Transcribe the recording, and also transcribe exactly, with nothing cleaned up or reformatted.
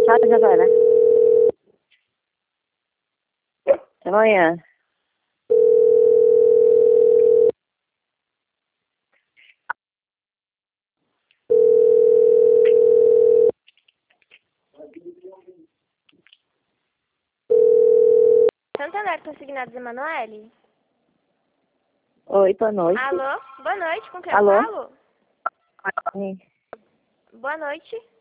Fala, Giovana. Até amanhã. Santander Consignados Emanuele? Oi, boa noite. Alô? Boa noite, com quem Alô? eu falo? Sim. Boa noite.